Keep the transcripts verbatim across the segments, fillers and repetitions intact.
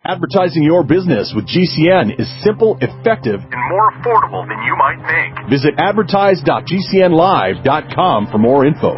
Advertising your business with G C N is simple, effective, and more affordable than you might think. Visit advertise dot g c n live dot com for more info.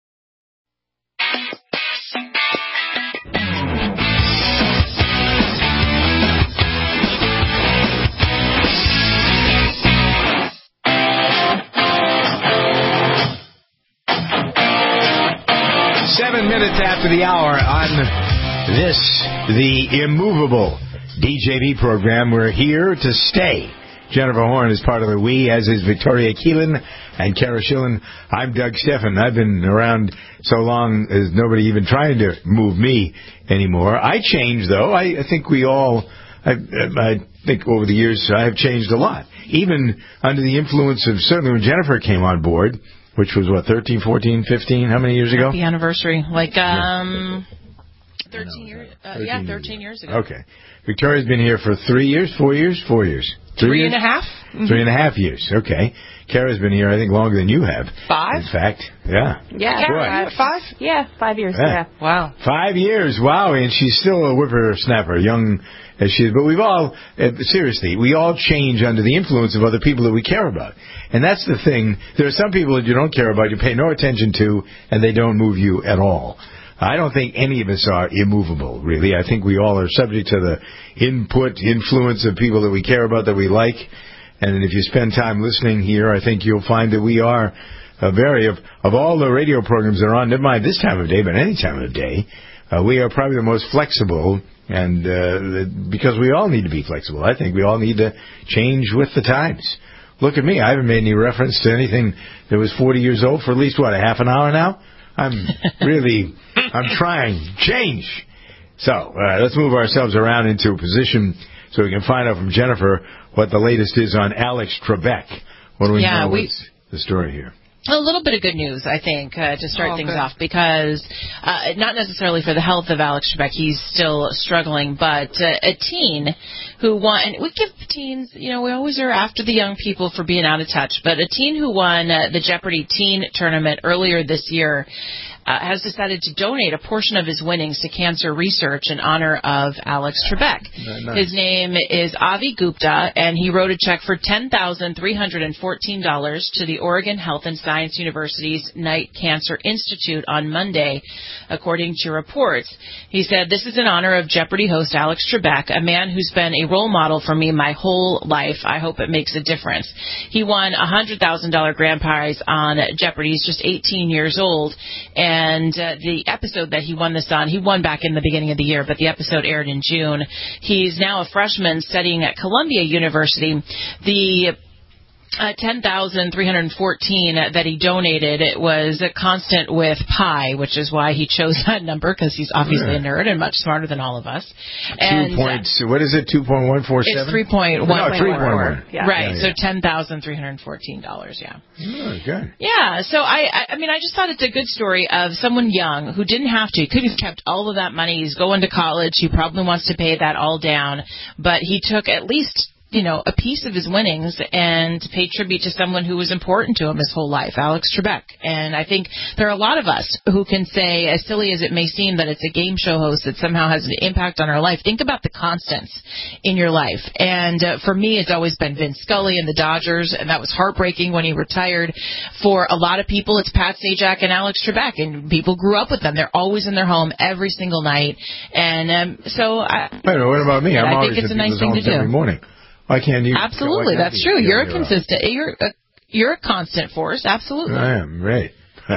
Seven minutes after the hour on this, the immovable D J B program. We're here to stay. Jennifer Horn is part of the we, as is Victoria Keelan and Kara Schillen. I'm Doug Steffen. I've been around so long as nobody even trying to move me anymore. I changed, though. I, I think we all, I, I think over the years, I have changed a lot. Even under the influence of, certainly when Jennifer came on board, which was, what, thirteen, fourteen, fifteen, how many years ago? Happy anniversary. Like, um... thirteen years. Uh, thirteen yeah, thirteen years ago. Okay. Victoria's been here for three years, four years, four years. Three, Three years? and a half? Mm-hmm. Three and a half years. Okay. Kara's been here, I think, longer than you have. Five? In fact, yeah. Yeah. Kara, five? Yeah, five years. Yeah. Yeah. Wow. Five years. Wow. And she's still a whippersnapper, young as she is. But we've all, uh, seriously, we all change under the influence of other people that we care about. And that's the thing. There are some people that you don't care about, you pay no attention to, and they don't move you at all. I don't think any of us are immovable, really. I think we all are subject to the input, influence of people that we care about, that we like. And if you spend time listening here, I think you'll find that we are a very, of, of all the radio programs that are on, never mind this time of day, but any time of day, uh, we are probably the most flexible, and uh, because we all need to be flexible. I think we all need to change with the times. Look at me. I haven't made any reference to anything that was forty years old for at least, what, a half an hour now? I'm really, I'm trying. Change. So, uh, let's move ourselves around into a position so we can find out from Jennifer what the latest is on Alex Trebek. What do we yeah, know? We, What's the story here? A little bit of good news, I think, uh, to start oh, things good. off, because uh, not necessarily for the health of Alex Trebek, he's still struggling, but uh, a teen who won, and we give teens, you know, we always are after the young people for being out of touch, but a teen who won uh, the Jeopardy Teen Tournament earlier this year Uh, has decided to donate a portion of his winnings to cancer research in honor of Alex Trebek. Nice. His name is Avi Gupta, and he wrote a check for ten thousand three hundred fourteen dollars to the Oregon Health and Science University's Knight Cancer Institute on Monday, according to reports. He said, "This is in honor of Jeopardy host Alex Trebek, a man who's been a role model for me my whole life. I hope it makes a difference." He won a one hundred thousand dollars grand prize on Jeopardy. He's just eighteen years old, and And uh, the episode that he won this on, he won back in the beginning of the year, but the episode aired in June. He's now a freshman studying at Columbia University. The Uh, ten thousand three hundred fourteen that he donated, it was a constant with pi, which is why he chose that number, because he's obviously a nerd and much smarter than all of us. And Two points. What is it? Two point one four seven. It's three point one. No, three point one. Yeah. Right. Yeah, So yeah. ten thousand three hundred fourteen dollars. Yeah. Oh, good. Yeah. So I, I, I mean, I just thought it's a good story of someone young who didn't have to. He could have kept all of that money. He's going to college. He probably wants to pay that all down, but he took at least, you know, a piece of his winnings and paid tribute to someone who was important to him his whole life, Alex Trebek. And I think there are a lot of us who can say, as silly as it may seem, that it's a game show host that somehow has an impact on our life. Think about the constants in your life. And uh, for me, it's always been Vince Scully and the Dodgers, and that was heartbreaking when he retired. For a lot of people, it's Pat Sajak and Alex Trebek, and people grew up with them. They're always in their home every single night. And um, so I, Wait a minute, what about me? I'm I always think it's in a nice people's thing to homes do. every morning. Why can't you? Absolutely, can't that's you true. feel You're a you're consistent. You're a, you're a constant force. Absolutely. I am, right.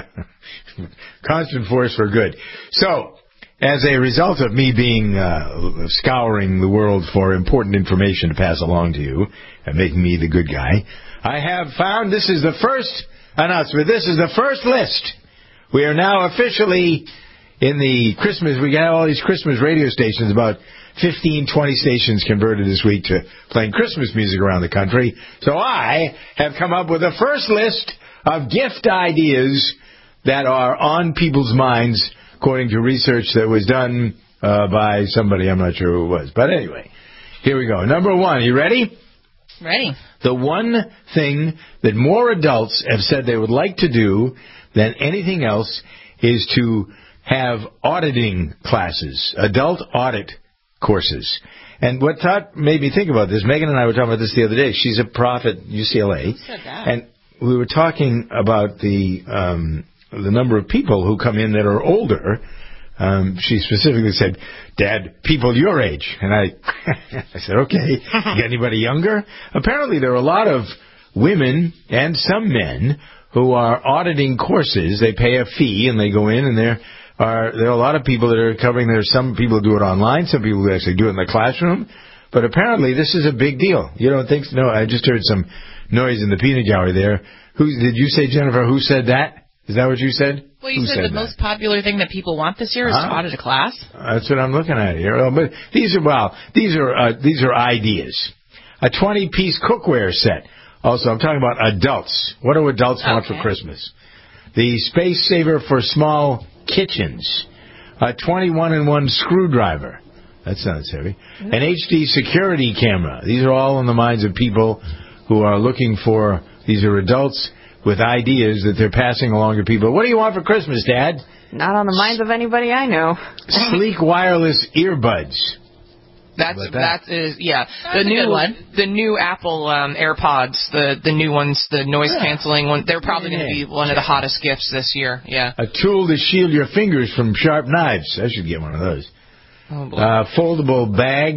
Constant force for good. So, as a result of me being uh, scouring the world for important information to pass along to you and making me the good guy, I have found this is the first announcement. This is the first list. We are now officially in the Christmas. We got all these Christmas radio stations, about fifteen, twenty stations converted this week to playing Christmas music around the country. So I have come up with the first list of gift ideas that are on people's minds, according to research that was done uh, by somebody, I'm not sure who it was. But anyway, here we go. Number one, you ready? Ready. The one thing that more adults have said they would like to do than anything else is to have auditing classes, adult audit courses. And what thought made me think about this, Megan and I were talking about this the other day. She's a prof at U C L A. Who said that? And we were talking about the um, the number of people who come in that are older. Um, she specifically said, Dad, people your age. And I I said, okay, you got anybody younger? Apparently there are a lot of women and some men who are auditing courses. They pay a fee and they go in, and there are there are a lot of people that are covering. There's some people who do it online, some people who actually do it in the classroom. But apparently this is a big deal. You don't think so? No, I just heard some noise in the peanut gallery there. Who did you say, Jennifer? Who said that? Is that what you said? Well, you Who said, said the that? most popular thing that people want this year is Huh? to audit a class. That's what I'm looking at here. Well, but these are well, these are uh, these are ideas. A twenty-piece cookware set. Also, I'm talking about adults. What do adults want Okay. for Christmas? The space saver for small kitchens. A twenty-one in one screwdriver. That sounds heavy. An H D security camera. These are all in the minds of people who are looking for. These are adults with ideas that they're passing along to people. What do you want for Christmas, Dad? Not on the minds of anybody I know. Sleek wireless earbuds. That's How about that is yeah. That's the a new good one. the new Apple um, AirPods, the the new ones, the noise canceling one. They're probably going to be one of the hottest gifts this year. Yeah. A tool to shield your fingers from sharp knives. I should get one of those. Oh, boy. Uh, foldable bag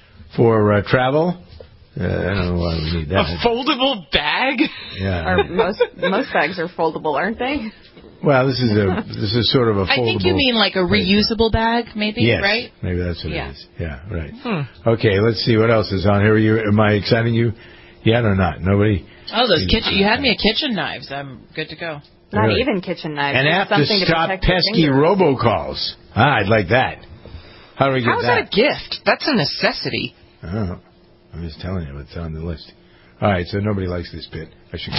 for uh, travel. Uh, I don't know why we need that. A foldable bag? Yeah. Or most most bags are foldable, aren't they? Well, this is a this is sort of a foldable. I think you mean like a reusable bag, maybe, yes, right? maybe that's what Yeah. it is. Yeah, right. Hmm. Okay, let's see what else is on here. Are you, am I exciting you yet or not? Nobody? Oh, those kitchen. You had me at kitchen knives. I'm good to go. Not Really? even kitchen knives. An Just app to something stop protect your pesky fingers. robocalls. Ah, I'd like that. How do we get How's that a gift? That's a necessity. Oh, I'm just telling you, it's on the list. All right, so nobody likes this bit. I should.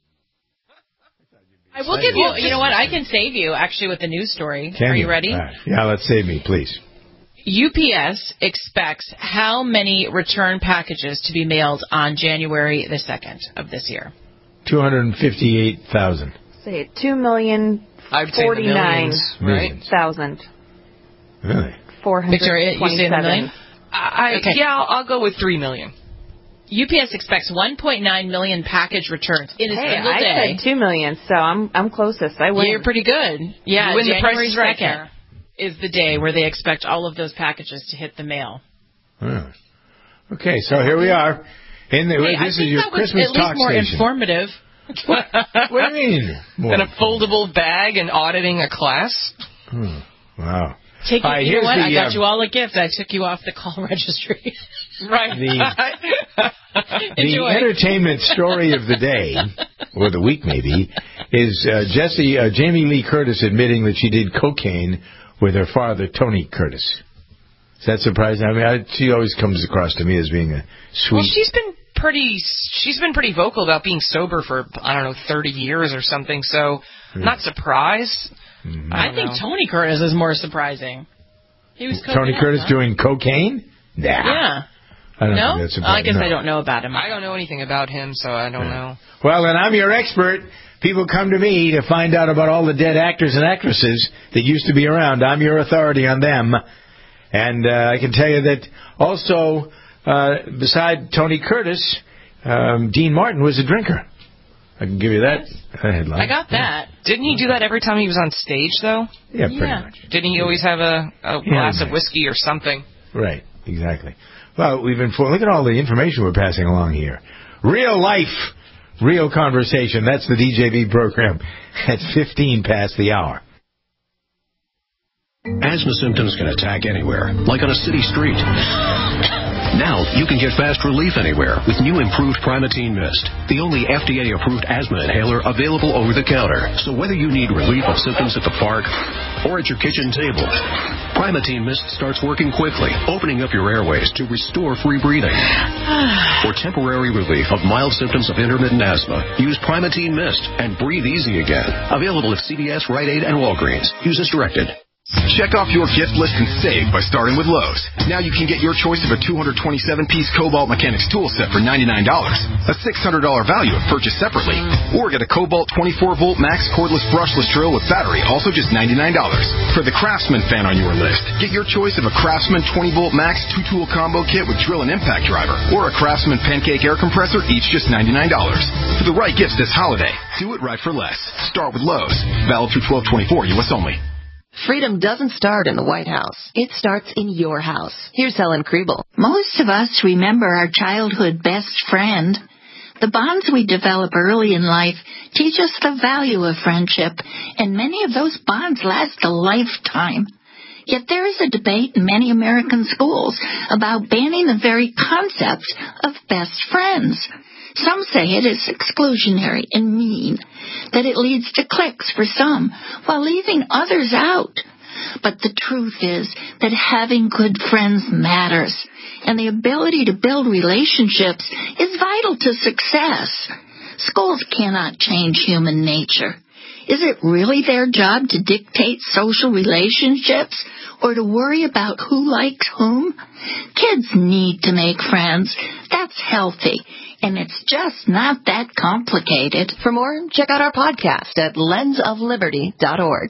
I will give you. You know what? I can save you actually with the news story. Can Are you ready? All right. Yeah, let's save me, please. U P S expects how many return packages to be mailed on January the second of this year? Two hundred fifty-eight thousand. Say two million I'd say the forty-nine millions, right? thousand Really? four hundred Victoria, you say the million? I, Okay. Yeah, I'll, I'll go with three million. U P S expects one point nine million package returns in a Hey, single I day. said two million, so I'm I'm closest. I win. You're pretty good. Yeah, You win the January Price is Right second is the day where they expect all of those packages to hit the mail. Oh. Okay, so here we are. In the, Hey, I this is think your that was Christmas at least talk more station. informative. What do you mean? More And a foldable bag and auditing a class? Hmm. Wow. Take it, All right, you here's know what? the, I got uh, you all a gift. I took you off the call registry. Right. The- The Enjoy. entertainment story of the day, or the week maybe, is uh, Jesse, uh, Jamie Lee Curtis admitting that she did cocaine with her father, Tony Curtis. Is that surprising? I mean, I, she always comes across to me as being a sweet... Well, she's been pretty. She's been pretty vocal about being sober for I don't know thirty years or something. So, not surprised. Mhm. I, don't think know. Tony Curtis is more surprising. He was Tony coking Curtis up, huh? doing cocaine? Nah. Yeah. I don't No? think that's Oh, I guess no. I don't know about him. I don't know anything about him, so I don't know. Well, then I'm your expert. People come to me to find out about all the dead actors and actresses that used to be around. I'm your authority on them. And uh, I can tell you that also, uh, beside Tony Curtis, um, Dean Martin was a drinker. I can give you that uh, headline. I got that. Didn't he do that every time he was on stage, though? Yeah, pretty Yeah. much. Didn't he always have a, a Yeah, glass right. of whiskey or something? Right, exactly. Well, we've been for look at all the information we're passing along here. Real life, real conversation. That's the D J B program at fifteen past the hour. Asthma symptoms can attack anywhere, like on a city street. Now you can get fast relief anywhere with new improved Primatene Mist, the only F D A-approved asthma inhaler available over the counter. So whether you need relief of symptoms at the park or at your kitchen table, Primatene Mist starts working quickly, opening up your airways to restore free breathing. For temporary relief of mild symptoms of intermittent asthma, use Primatene Mist and breathe easy again. Available at C V S, Rite Aid, and Walgreens. Use as directed. Check off your gift list and save by starting with Lowe's. Now you can get your choice of a two hundred twenty-seven piece Cobalt Mechanics tool set for ninety-nine dollars, a six hundred dollars value if purchased separately, or get a Cobalt twenty-four volt Max cordless brushless drill with battery, also just ninety-nine dollars. For the Craftsman fan on your list, get your choice of a Craftsman twenty volt Max two-tool combo kit with drill and impact driver, or a Craftsman Pancake air compressor, each just ninety-nine dollars. For the right gifts this holiday, do it right for less. Start with Lowe's. Valid through twelve twenty-four, U S only. Freedom doesn't start in the White House. It starts in your house. Here's Helen Kriebel. Most of us remember our childhood best friend. The bonds we develop early in life teach us the value of friendship, and many of those bonds last a lifetime. Yet there is a debate in many American schools about banning the very concept of best friends. Some say it is exclusionary and mean, that it leads to cliques for some, while leaving others out. But the truth is that having good friends matters, and the ability to build relationships is vital to success. Schools cannot change human nature. Is it really their job to dictate social relationships or to worry about who likes whom? Kids need to make friends. That's healthy. And it's just not that complicated. For more, check out our podcast at lens of liberty dot org.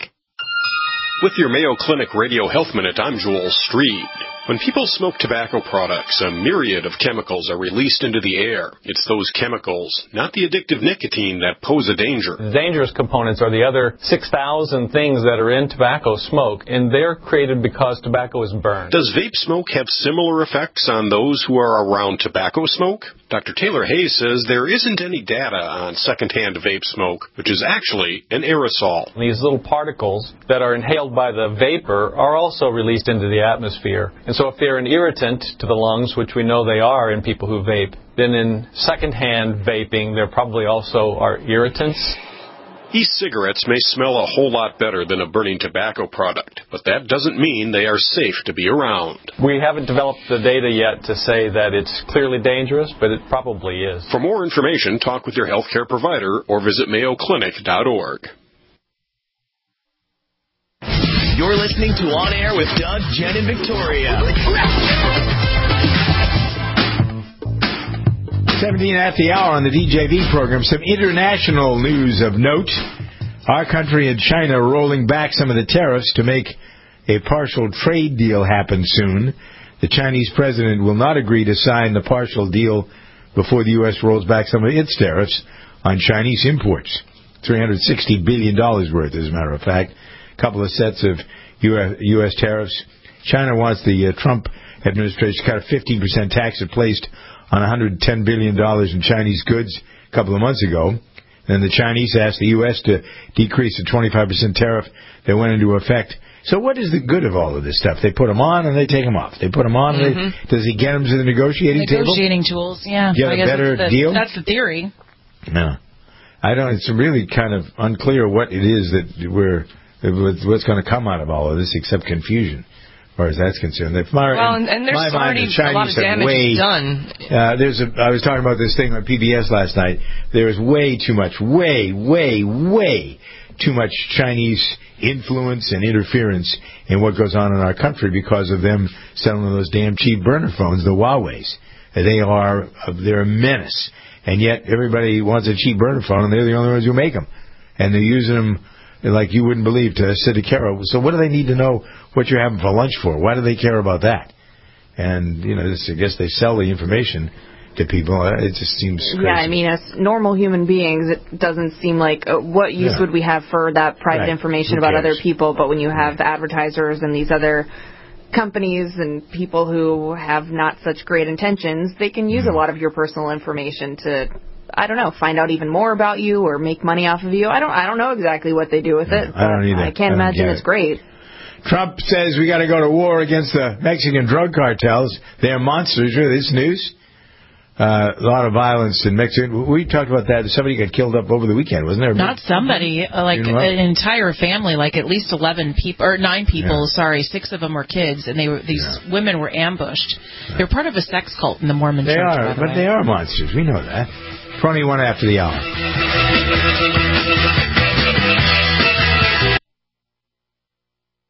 With your Mayo Clinic Radio Health Minute, I'm Joel Street. When people smoke tobacco products, a myriad of chemicals are released into the air. It's those chemicals, not the addictive nicotine, that pose a danger. The dangerous components are the other six thousand things that are in tobacco smoke, and they're created because tobacco is burned. Does vape smoke have similar effects on those who are around tobacco smoke? Doctor Taylor Hayes says there isn't any data on secondhand vape smoke, which is actually an aerosol. These little particles that are inhaled by the vapor are also released into the atmosphere. And so if they're an irritant to the lungs, which we know they are in people who vape, then in secondhand vaping, there probably also are irritants. E-cigarettes may smell a whole lot better than a burning tobacco product, but that doesn't mean they are safe to be around. We haven't developed the data yet to say that it's clearly dangerous, but it probably is. For more information, talk with your healthcare provider or visit mayo clinic dot org. You're listening to On Air with Doug, Jen, and Victoria. seventeen at the hour on the D J V program. Some international news of note. Our country and China are rolling back some of the tariffs to make a partial trade deal happen soon. The Chinese president will not agree to sign the partial deal before the U S rolls back some of its tariffs on Chinese imports. three hundred sixty billion dollars worth, as a matter of fact. A couple of sets of U S tariffs. China wants the uh, Trump administration to cut a fifteen percent tax it placed on one hundred ten billion dollars in Chinese goods a couple of months ago. Then the Chinese asked the U S to decrease the twenty-five percent tariff that went into effect. So what is the good of all of this stuff? They put them on and they take them off. They put them on. Mm-hmm. and they, does he get them to the negotiating, negotiating table? Negotiating tools, yeah. Get I a guess better the, deal? That's the theory. No. I don't. It's really kind of unclear what it is that we're, what's going to come out of all of this except confusion, as far as that's concerned. If my, well, and, and there's my already mind, the a lot of damage way, done. Uh, there's a, I was talking about this thing on P B S last night. There is way too much, way, way, way too much Chinese influence and interference in what goes on in our country because of them selling those damn cheap burner phones, the Huaweis. They are, they're a menace. And yet everybody wants a cheap burner phone, and they're the only ones who make them. And they're using them like you wouldn't believe to sit to care. So what do they need to know what you're having for lunch for? Why do they care about that? And, you know, this, I guess they sell the information to people. It just seems crazy. Yeah, I mean, as normal human beings, it doesn't seem like uh, what use yeah. would we have for that private right. information about other people, but when you have advertisers and these other companies and people who have not such great intentions, they can use mm-hmm. a lot of your personal information to, I don't know, find out even more about you or make money off of you. I don't I don't know exactly what they do with no, it. I don't either. I can't I imagine it's it. great. Trump says we got to go to war against the Mexican drug cartels. They're monsters. Really, this news. Uh, a lot of violence in Mexico. We talked about that. Somebody got killed up over the weekend, wasn't there? Not somebody, uh, like you know an entire family, like at least eleven people, or nine people, yeah. sorry, six of them were kids, and they were these yeah. women were ambushed. Yeah. They're part of a sex cult in the Mormon they church. They are, by the but way. they are monsters. We know that. twenty-one after the hour.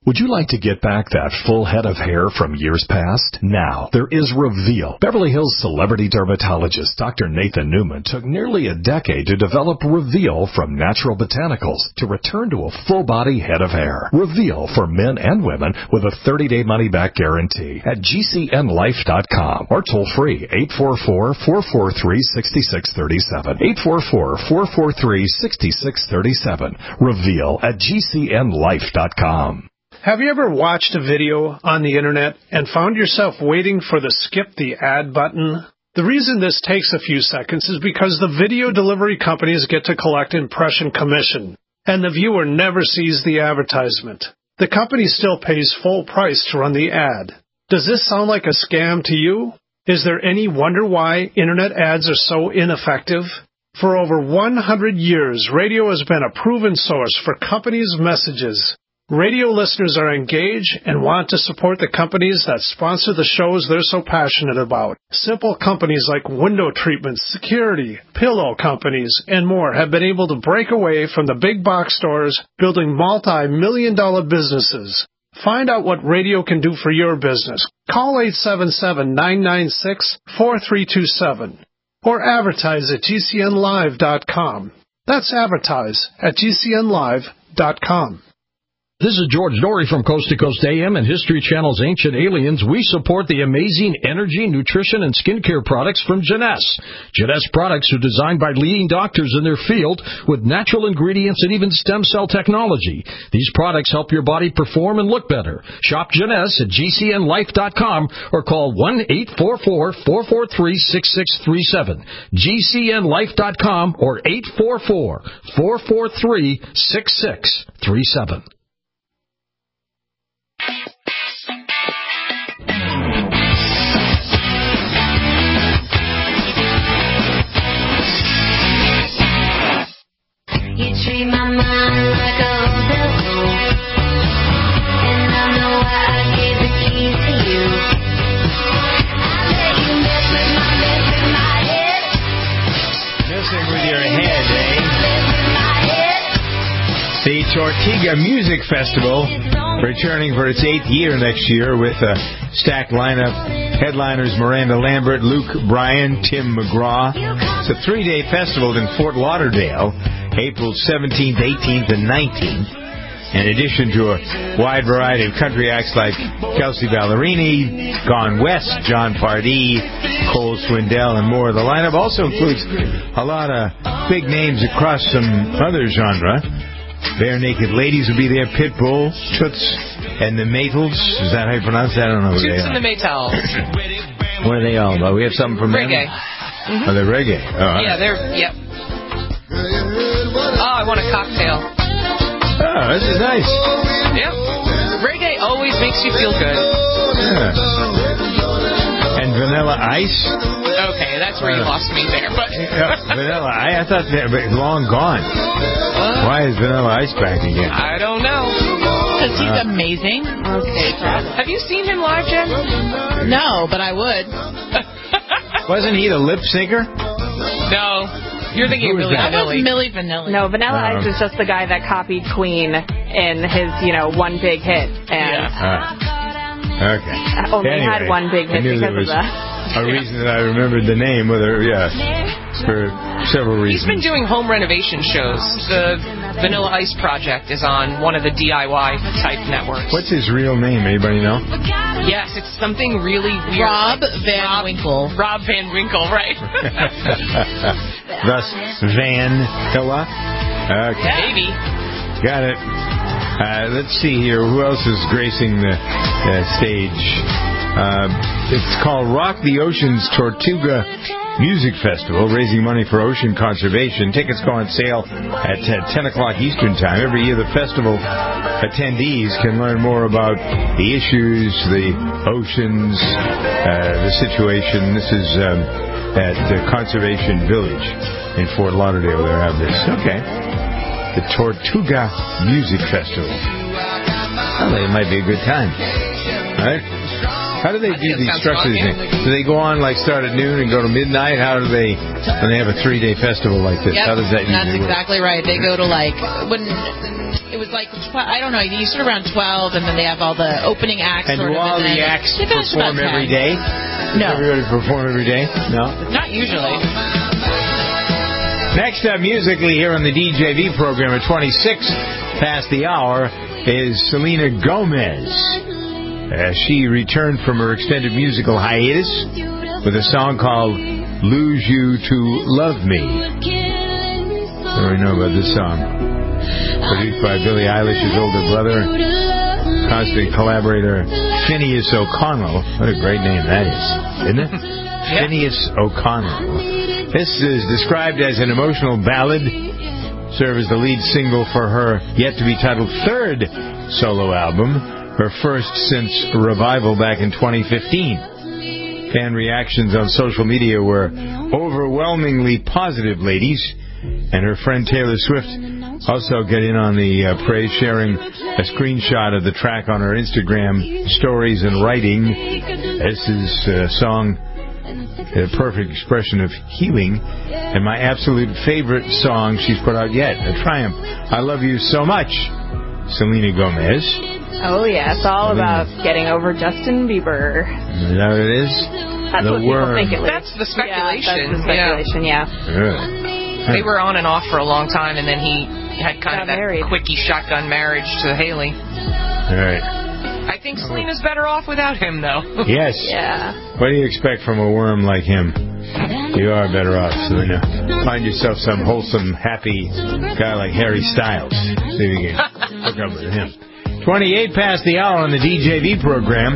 Would you like to get back that full head of hair from years past? Now, there is Reveal. Beverly Hills celebrity dermatologist Doctor Nathan Newman took nearly a decade to develop Reveal from natural botanicals to return to a full-body head of hair. Reveal for men and women with a thirty-day money-back guarantee at G C N life dot com or toll-free eight four four, four four three, six six three seven. eight four four, four four three, six six three seven. Reveal at G C N life dot com. Have you ever watched a video on the internet and found yourself waiting for the skip the ad button? The reason this takes a few seconds is because the video delivery companies get to collect impression commission, and the viewer never sees the advertisement. The company still pays full price to run the ad. Does this sound like a scam to you? Is there any wonder why internet ads are so ineffective? For over one hundred years, radio has been a proven source for companies' messages. Radio listeners are engaged and want to support the companies that sponsor the shows they're so passionate about. Simple companies like window treatments, security, pillow companies, and more have been able to break away from the big box stores, building multi-million dollar businesses. Find out what radio can do for your business. Call eight seven seven, nine nine six, four three two seven or advertise at G C N live dot com. That's advertise at G C N live dot com. This is George Dory from Coast to Coast A M and History Channel's Ancient Aliens. We support the amazing energy, nutrition, and skincare products from Jeunesse. Jeunesse products are designed by leading doctors in their field with natural ingredients and even stem cell technology. These products help your body perform and look better. Shop Jeunesse at G C N life dot com or call one eight four four, four four three, six six three seven. G C N life dot com or eight four four, four four three, six six three seven. You treat my mind like a hotel room, and I know why I gave the keys to you. I let you mess with my, mess with my head. Messing with your head, eh? The Tortuga Music Festival returning for its eighth year next year with a stacked lineup. Headliners Miranda Lambert, Luke Bryan, Tim McGraw. It's a three-day festival in Fort Lauderdale, April seventeenth, eighteenth, and nineteenth. In addition to a wide variety of country acts like Kelsey Ballerini, Gone West, John Pardee, Cole Swindell, and more. The lineup also includes a lot of big names across some other genre. Bare Naked Ladies will be there, Pitbull, Toots, and the Maytals. Is that how you pronounce that? I don't know who they Toots are. and the Maytals. What are they all about? We have something from Reggae. them? Mm-hmm. Oh, they're reggae. Oh, yeah, they're, yep. Oh, I want a cocktail. Oh, this is nice. Yep. Reggae always makes you feel good. Yeah. And Vanilla Ice? Okay, that's where you Uh, lost me there. But yeah, Vanilla Ice? I thought they were long gone. Uh, Why is Vanilla Ice back again? I don't know. Because he's Uh, amazing. Okay, Have you seen him live, Jen? No, but I would. Wasn't he the lip syncer? No. You're thinking Who of is Milli that? That was Vanilli. Milli Vanilli. No, Vanilla Oh. Ice is just the guy that copied Queen in his, you know, one big hit. And Uh, okay. only Anyway, had one big I hit knew there because was of that. a reason that I remembered the name, whether, yeah, for several He's reasons. been doing home renovation shows. The Vanilla Ice Project is on one of the D I Y type networks. What's his real name? Anybody know? Yes, it's something really weird. Rob like Van Rob, Winkle. Rob Van Winkle, right? Thus, Van Hilla. Okay. Maybe. Got it. Uh, let's see here. Who else is gracing the uh, stage? Uh, it's called Rock the Ocean's Tortuga Music Festival, raising money for ocean conservation. Tickets go on sale at uh, ten o'clock Eastern Time. Every year, the festival attendees can learn more about the issues, the oceans, uh, the situation. This is um, at the Conservation Village in Fort Lauderdale. They have this. Okay. The Tortuga Music Festival. Well, it might be a good time. All right? How do they do these structures? Do they go on, like, start at noon and go to midnight? How do they, when they have a three-day festival like this, Yep, how does that that's usually work? exactly right. They go to, like, when it was like, tw- I don't know, you start around twelve, and then they have all the opening acts. And sort do of, all and the then acts they finish about perform ten. every day? No. Does everybody perform every day? No? Not usually. Next up, musically here on the D J V program at twenty-six past the hour is Selena Gomez. As she returned from her extended musical hiatus with a song called Lose You to Love Me. What do we know about this song? Produced by Billie Eilish's older brother, constant collaborator Phineas O'Connell. What a great name that is, isn't it? Yeah. Phineas O'Connell. This is described as an emotional ballad. Served as the lead single for her yet-to-be-titled third solo album, her first since Revival back in twenty fifteen. Fan reactions on social media were overwhelmingly positive, ladies. And her friend Taylor Swift also got in on the uh, praise, sharing a screenshot of the track on her Instagram stories and writing. This is a song, a perfect expression of healing, and my absolute favorite song she's put out yet, a triumph. I love you so much, Selena Gomez. Oh, yeah, it's all Selena. about getting over Justin Bieber. Is that what it is? That's the what worm. people think it is. That's the speculation. Yeah, that's the speculation, yeah. yeah. Really? They were on and off for a long time, and then he had kind Got of that married. quickie shotgun marriage to Haley. All right. I think Selena's better off without him, though. Yes. Yeah. What do you expect from a worm like him? You are better off, Selena. Find yourself some wholesome, happy guy like Harry Styles. See if you can hook up with him. twenty-eight past the hour on the D J V program.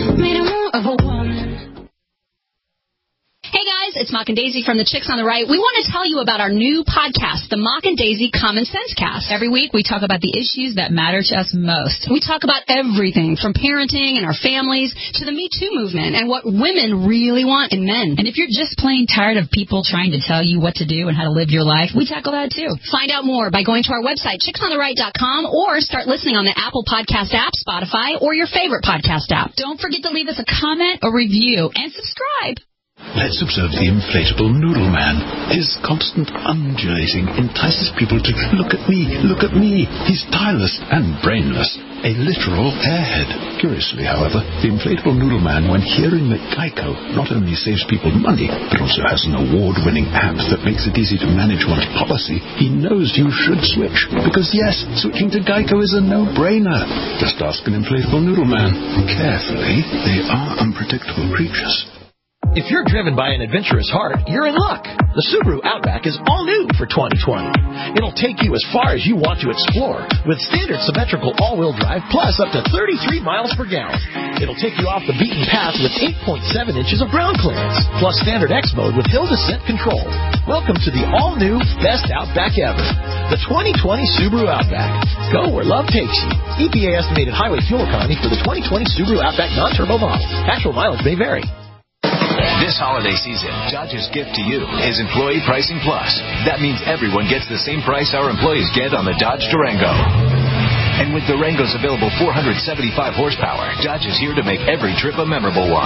Hey guys, it's Mock and Daisy from the Chicks on the Right. We want to tell you about our new podcast, the Mock and Daisy Common Sense Cast. Every week we talk about the issues that matter to us most. We talk about everything from parenting and our families to the Me Too movement and what women really want in men. And if you're just plain tired of people trying to tell you what to do and how to live your life, we tackle that too. Find out more by going to our website, chicks on the right dot com, or start listening on the Apple Podcast app, Spotify, or your favorite podcast app. Don't forget to leave us a comment, a review, and subscribe. Let's observe the inflatable noodle man. His constant undulating entices people to look at me, look at me. He's tireless and brainless, a literal airhead. Curiously, however, the inflatable noodle man, when hearing that Geico not only saves people money, but also has an award-winning app that makes it easy to manage one's policy, he knows you should switch. Because yes, switching to Geico is a no-brainer. Just ask an inflatable noodle man. Carefully, they are unpredictable creatures. If you're driven by an adventurous heart, you're in luck. The Subaru Outback is all new for twenty twenty. It'll take you as far as you want to explore with standard symmetrical all-wheel drive plus up to thirty-three miles per gallon. It'll take you off the beaten path with eight point seven inches of ground clearance plus standard X mode with hill descent control. Welcome to the all-new best Outback ever, the twenty twenty Subaru Outback. Go where love takes you. E P A estimated highway fuel economy for the twenty twenty Subaru Outback non-turbo model. Actual mileage may vary. This holiday season, Dodge's gift to you is Employee Pricing Plus. That means everyone gets the same price our employees get on the Dodge Durango. And with Durango's available four hundred seventy-five horsepower, Dodge is here to make every trip a memorable one.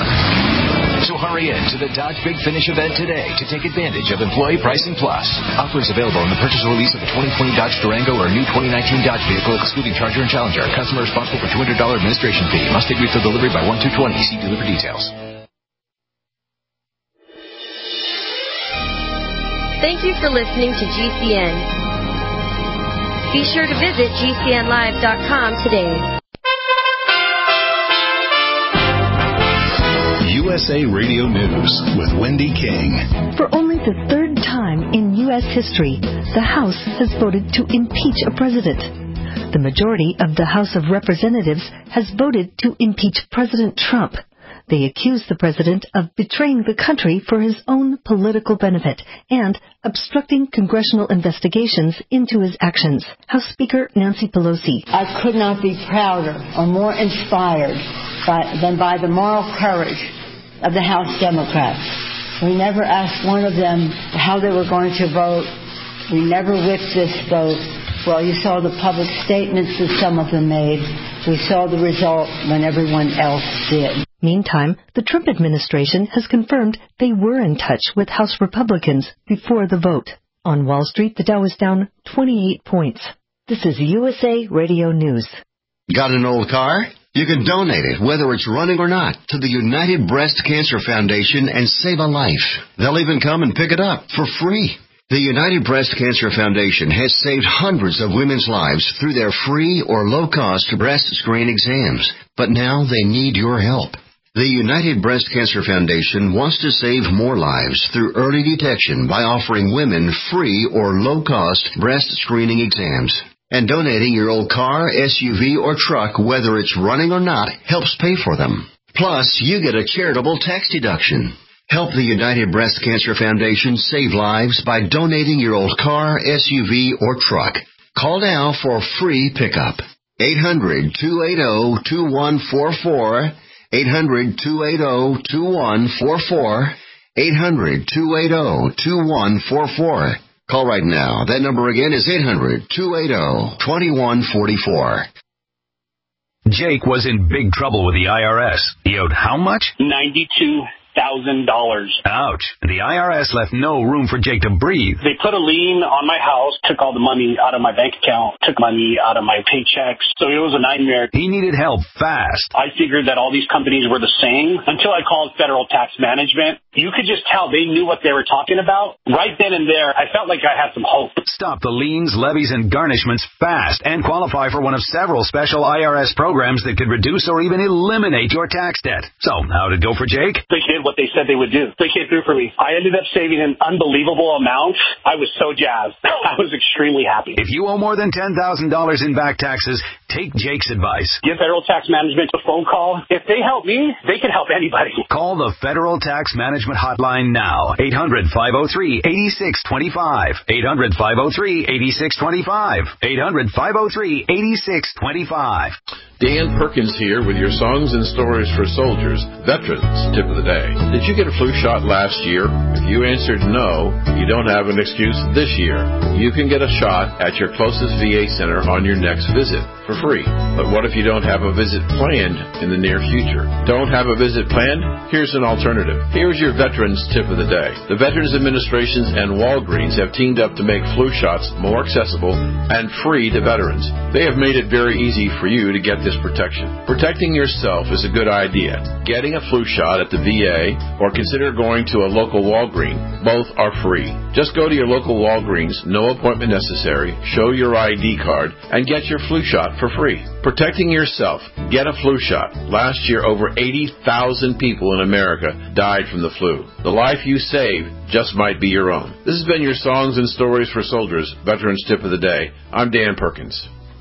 So hurry in to the Dodge Big Finish event today to take advantage of Employee Pricing Plus. Offers available in the purchase or lease of a twenty twenty Dodge Durango or a new twenty nineteen Dodge vehicle, excluding Charger and Challenger. Customer responsible for two hundred dollars administration fee. Must take retail delivery by one two twenty. See delivery details. Thank you for listening to G C N. Be sure to visit G C N live dot com today. U S A Radio News with Wendy King. For only the third time in U S history, the House has voted to impeach a president. The majority of the House of Representatives has voted to impeach President Trump. They accuse the president of betraying the country for his own political benefit and obstructing congressional investigations into his actions. House Speaker Nancy Pelosi. I could not be prouder or more inspired by, than by the moral courage of the House Democrats. We never asked one of them how they were going to vote. We never whipped this vote. Well, you saw the public statements that some of them made. We saw the result when everyone else did. Meantime, the Trump administration has confirmed they were in touch with House Republicans before the vote. On Wall Street, the Dow is down twenty-eight points. This is U S A Radio News. Got an old car? You can donate it, whether it's running or not, to the United Breast Cancer Foundation and save a life. They'll even come and pick it up for free. The United Breast Cancer Foundation has saved hundreds of women's lives through their free or low-cost breast screen exams, but now they need your help. The United Breast Cancer Foundation wants to save more lives through early detection by offering women free or low-cost breast screening exams. And donating your old car, S U V, or truck, whether it's running or not, helps pay for them. Plus, you get a charitable tax deduction. Help the United Breast Cancer Foundation save lives by donating your old car, S U V, or truck. Call now for a free pickup. eight hundred, two eight zero, two one four four. eight hundred, two eight zero, two one four four. eight hundred, two eight zero, two one four four. Call right now. That number again is eight hundred, two eight zero, two one four four. Jake was in big trouble with the I R S. He owed how much? ninety-two thousand dollars. Ouch. The I R S left no room for Jake to breathe. They put a lien on my house, took all the money out of my bank account, took money out of my paychecks. So it was a nightmare. He needed help fast. I figured that all these companies were the same until I called Federal Tax Management. You could just tell they knew what they were talking about. Right then and there, I felt like I had some hope. Stop the liens, levies, and garnishments fast and qualify for one of several special I R S programs that could reduce or even eliminate your tax debt. So, how'd it go for Jake? They did what they said they would do. They came through for me. I ended up saving an unbelievable amount. I was so jazzed. I was extremely happy. If you owe more than ten thousand dollars in back taxes, take Jake's advice. Give Federal Tax Management a phone call. If they help me, they can help anybody. Call the Federal Tax Management Hotline now. eight hundred, five oh three, eight six two five. eight hundred, five oh three, eight six two five. eight hundred, five oh three, eight six two five. Dan Perkins here with your Songs and Stories for Soldiers, Veterans Tip of the Day. Did you get a flu shot last year? If you answered no, you don't have an excuse this year. You can get a shot at your closest V A center on your next visit for free. But what if you don't have a visit planned in the near future? Don't have a visit planned? Here's an alternative. Here's your Veterans Tip of the Day. The Veterans Administrations and Walgreens have teamed up to make flu shots more accessible and free to veterans. They have made it very easy for you to get this protection. Protecting yourself is a good idea. Getting a flu shot at the V A or consider going to a local Walgreens. Both are free. Just go to your local Walgreens, no appointment necessary, show your I D card, and get your flu shot for free. Protecting yourself. Get a flu shot. Last year, over eighty thousand people in America died from the flu. The life you saved just might be your own. This has been your Songs and Stories for Soldiers, Veterans Tip of the Day. I'm Dan Perkins.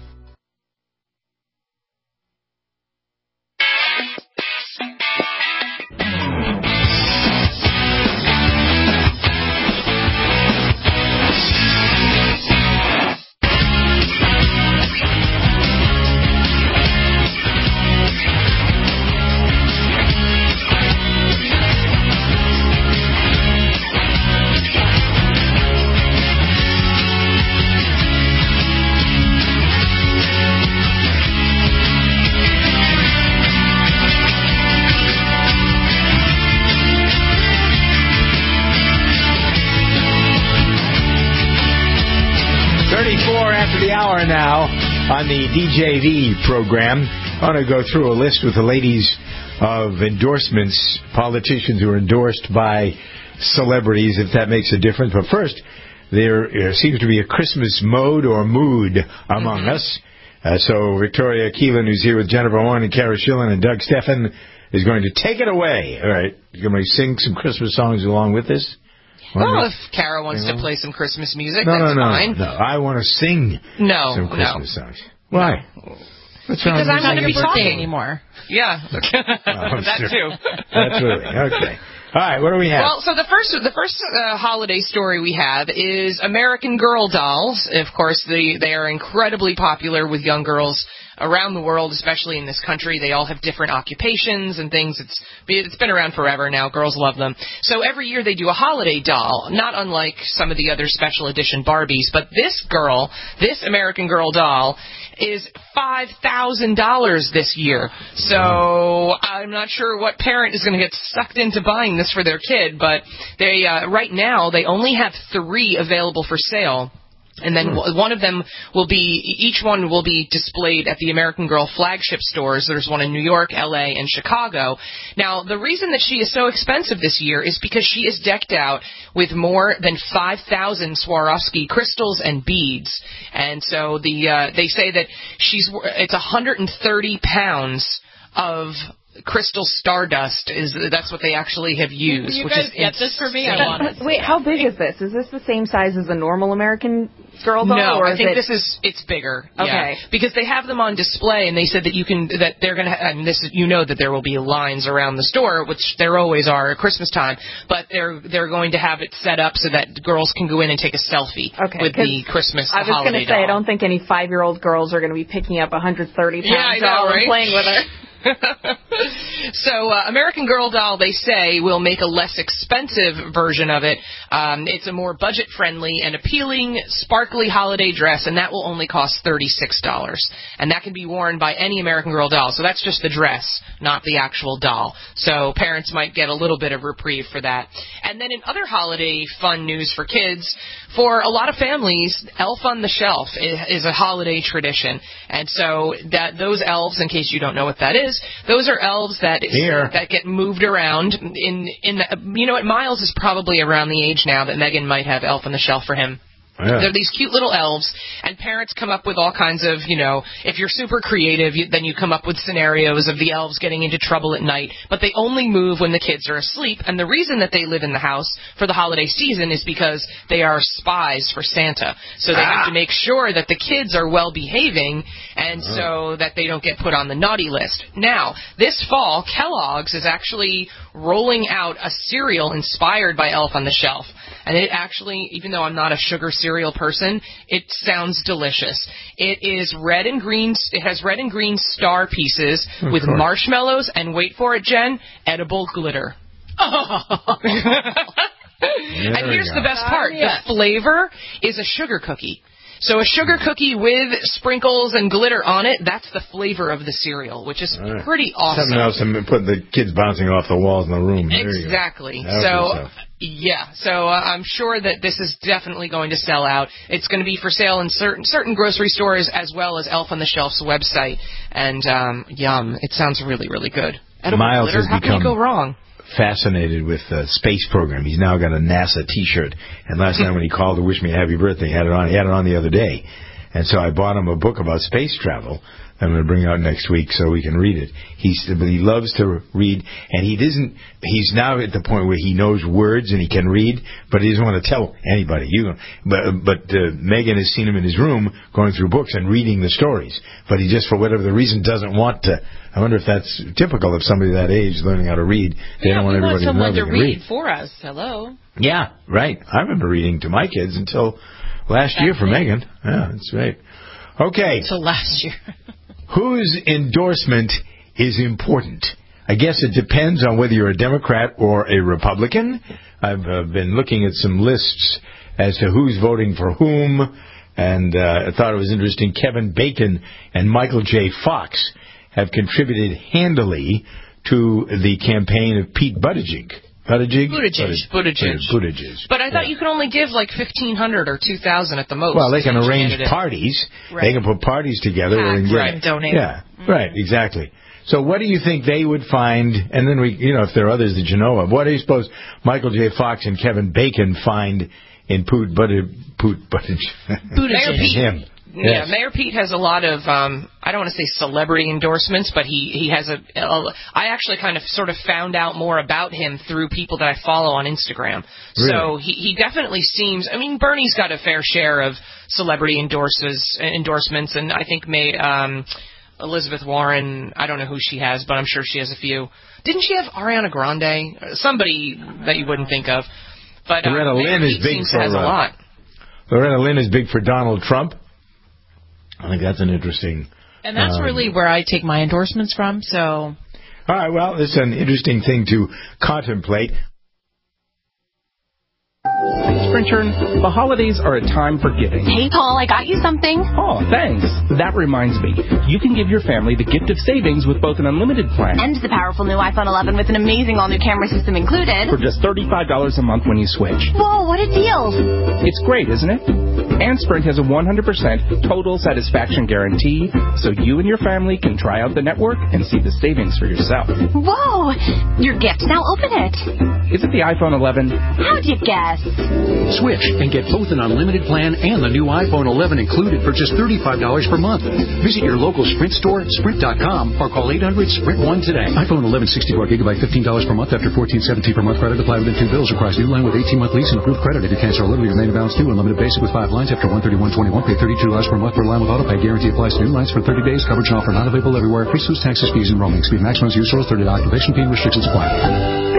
Now on the D J V program, I want to go through a list with the ladies of endorsements, politicians who are endorsed by celebrities, if that makes a difference. But first, there seems to be a Christmas mode or mood among mm-hmm. us. Uh, so Victoria Keelan, who's here with Jennifer Horn and Kara Schillen and Doug Steffen, is going to take it away. All right. You're going to sing some Christmas songs along with this? Well, if Kara wants to play some Christmas music, no, that's no, no, fine. No, I want to sing no, some Christmas no. songs. Why? No. What's because wrong I'm not going to be talking birthday? anymore. Yeah. Oh, that sure. too. That's really okay. All right, what do we have? Well, so the first the first uh, holiday story we have is American Girl dolls. Of course, they they are incredibly popular with young girls around the world, especially in this country. They all have different occupations and things. It's it's been around forever now. Girls love them. So every year they do a holiday doll, not unlike some of the other special edition Barbies. But this girl, this American Girl doll, is five thousand dollars this year. So I'm not sure what parent is going to get sucked into buying this for their kid, but they uh, right now they only have three available for sale. And then hmm. one of them will be, each one will be displayed at the American Girl flagship stores. There's one in New York, L A, and Chicago. Now, the reason that she is so expensive this year is because she is decked out with more than five thousand Swarovski crystals and beads. And so the uh, they say that she's it's one hundred thirty pounds of crystal stardust. Is that's what they actually have used. You which guys is get this for me? I want it. Wait, how big is this? Is this the same size as a normal American Girl doll? No, or I is think it... this is it's bigger. Okay, yeah. Because they have them on display, and they said that you can that they're gonna. Ha- and this is, you know that there will be lines around the store, which there always are at Christmas time. But they're they're going to have it set up so that girls can go in and take a selfie okay, with the Christmas. I the was going to say doll. I don't think any five-year-old girls are going to be picking up a one hundred thirty pound yeah, I know, doll right? and playing with her. So, uh, American Girl doll, they say, will make a less expensive version of it. Um, it's a more budget-friendly and appealing, sparkly holiday dress, and that will only cost thirty-six dollars. And that can be worn by any American Girl doll. So that's just the dress, not the actual doll. So parents might get a little bit of reprieve for that. And then in other holiday fun news for kids, for a lot of families, Elf on the Shelf is, is a holiday tradition. And so that those elves, in case you don't know what that is, those are elves that Here. that get moved around in in the, you know what, Miles is probably around the age now that Megan might have Elf on the Shelf for him. Yeah. They're these cute little elves, and parents come up with all kinds of, you know, if you're super creative, you, then you come up with scenarios of the elves getting into trouble at night, but they only move when the kids are asleep, and the reason that they live in the house for the holiday season is because they are spies for Santa. So they ah. have to make sure that the kids are well behaving, and oh. so that they don't get put on the naughty list. Now, this fall, Kellogg's is actually rolling out a cereal inspired by Elf on the Shelf. And it actually, even though I'm not a sugar cereal person, it sounds delicious. It is red and green. It has red and green star pieces of with course. marshmallows and, wait for it, Jen, edible glitter. Oh. And here's the best part. Uh, yeah. The flavor is a sugar cookie. So a sugar cookie with sprinkles and glitter on it, that's the flavor of the cereal, which is right. pretty awesome. Something else and put the kids bouncing off the walls in the room. There exactly. You go. So, yeah. So uh, I'm sure that this is definitely going to sell out. It's going to be for sale in certain certain grocery stores as well as Elf on the Shelf's website. And, um, yum. It sounds really, really good. Edible Miles glitter, has how become can you go wrong? Fascinated with the space program. He's now got a NASA T-shirt. And last night when he called to wish me a happy birthday, he had it on. He had it on the other day. And so I bought him a book about space travel. I'm going to bring out next week so we can read it. He's, but he loves to read, and he doesn't. He's now at the point where he knows words and he can read, but he doesn't want to tell anybody. You, but but uh, Megan has seen him in his room going through books and reading the stories, but he just, for whatever the reason, doesn't want to. I wonder if that's typical of somebody that age learning how to read. They yeah, don't want we everybody want someone to to read. read for us. Hello. Yeah, right. I remember reading to my kids until last That's year for it. Megan. Yeah, that's right. Okay. Until last year. Whose endorsement is important? I guess it depends on whether you're a Democrat or a Republican. I've uh, been looking at some lists as to who's voting for whom, and uh, I thought it was interesting. Kevin Bacon and Michael J. Fox have contributed handily to the campaign of Pete Buttigieg. Buttigieg? Buttigieg. Buttigieg. Buttigieg. But I thought yeah. you could only give like fifteen hundred or two thousand at the most. Well, they can arrange candidate. parties. Right. They can put parties together Pack, and get right, donate. Yeah, mm-hmm. right, exactly. So what do you think they would find? And then we, you know, if there are others that you know of, what do you suppose Michael J. Fox and Kevin Bacon find in Poot Buttigieg? Poot Buttigieg. Mayor Pete. Him. Yeah, Yes. Mayor Pete has a lot of, um, I don't want to say celebrity endorsements, but he, he has a, a, I actually kind of sort of found out more about him through people that I follow on Instagram. Really? So he, he definitely seems, I mean, Bernie's got a fair share of celebrity endorses, endorsements, and I think May, um, Elizabeth Warren, I don't know who she has, but I'm sure she has a few. Didn't she have Ariana Grande? Somebody that you wouldn't think of. But uh, Loretta Mayor Lynn is Pete big seems for, to has a uh, lot. Loretta Lynn is big for Donald Trump. I think that's an interesting... And that's um, really where I take my endorsements from, so... All right, well, it's an interesting thing to contemplate. Sprintern, the holidays are a time for giving. Hey, Paul, I got you something. Oh, thanks. That reminds me. You can give your family the gift of savings with both an unlimited plan And the powerful new iPhone eleven with an amazing all-new camera system included. for just thirty-five dollars a month when you switch. Whoa, what a deal. It's great, isn't it? And Sprint has a one hundred percent total satisfaction guarantee, so you and your family can try out the network and see the savings for yourself. Whoa, your gift. Now open it. Is it the iPhone eleven? How'd you guess? Switch and get both an unlimited plan and the new iPhone eleven included for just thirty-five dollars per month. Visit your local Sprint store, sprint dot com, or call eight hundred sprint one today. iPhone eleven sixty-four gigabyte, fifteen dollars per month after fourteen seventy per month credit. Apply within two bills. Requires new line with eighteen month lease and approved credit. If you cancel early, remain in balance due. Unlimited basic with five lines after one thirty-one twenty-one. Pay thirty-two dollars per month per line with auto pay. Guarantee applies to new lines for thirty days. Coverage and offer not available everywhere. Free excludes taxes, fees, and roaming. Speed maximum use rules thirty. Activation fee and restrictions apply.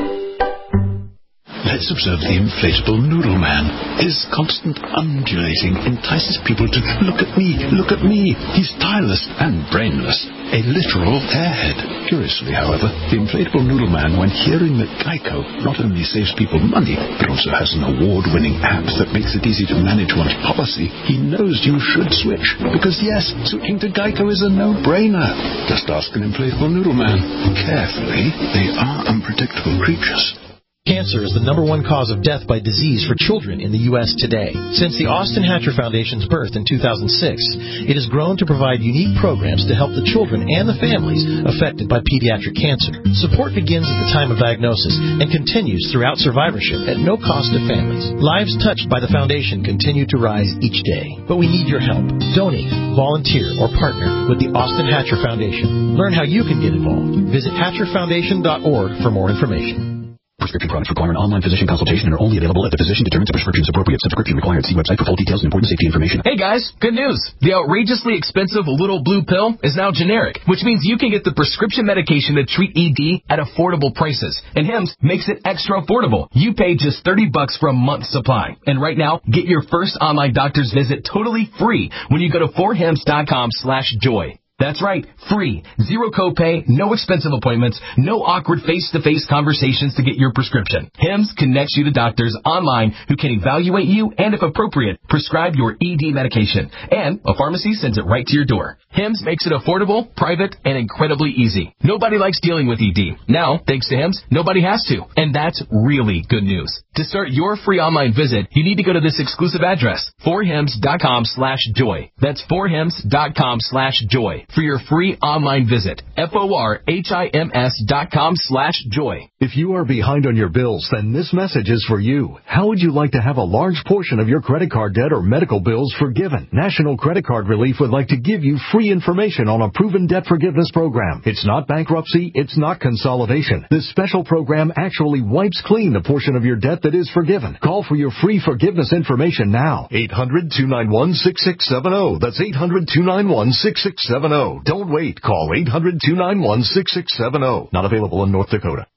Let's observe the inflatable noodle man. His constant undulating entices people to look at me, look at me. He's tireless and brainless, a literal airhead. Curiously, however, the inflatable noodle man, when hearing that Geico not only saves people money, but also has an award-winning app that makes it easy to manage one's policy, he knows you should switch. Because yes, switching to Geico is a no-brainer. Just ask an inflatable noodle man. Carefully, they are unpredictable creatures. Cancer is the number one cause of death by disease for children in the U S today. Since the Austin Hatcher Foundation's birth in two thousand six, it has grown to provide unique programs to help the children and the families affected by pediatric cancer. Support begins at the time of diagnosis and continues throughout survivorship at no cost to families. Lives touched by the foundation continue to rise each day. But we need your help. Donate, volunteer, or partner with the Austin Hatcher Foundation. Learn how you can get involved. Visit hatcher foundation dot org for more information. Prescription products require an online physician consultation and are only available if the physician determines a prescription is appropriate. Subscription required. See website for full details and important safety information. Hey guys, good news. The outrageously expensive little blue pill is now generic, which means you can get the prescription medication to treat E D at affordable prices. And Hims makes it extra affordable. You pay just thirty bucks for a month's supply. And right now, get your first online doctor's visit totally free when you go to four hims dot com slash joy. That's right, free. Zero copay, no expensive appointments, no awkward face-to-face conversations to get your prescription. Hims connects you to doctors online who can evaluate you and, if appropriate, prescribe your E D medication. And a pharmacy sends it right to your door. Hims makes it affordable, private, and incredibly easy. Nobody likes dealing with E D. Now, thanks to Hims, nobody has to. And that's really good news. To start your free online visit, you need to go to this exclusive address, four hims dot com slash joy. That's four hims dot com slash joy. For your free online visit, F O R H I M S dot com slash joy. If you are behind on your bills, then this message is for you. How would you like to have a large portion of your credit card debt or medical bills forgiven? National Credit Card Relief would like to give you free information on a proven debt forgiveness program. It's not bankruptcy. It's not consolidation. This special program actually wipes clean the portion of your debt that is forgiven. Call for your free forgiveness information now. eight hundred two nine one six six seven zero. That's eight hundred two nine one six six seven zero. Don't wait. Call eight hundred two nine one six six seven zero. Not available in North Dakota.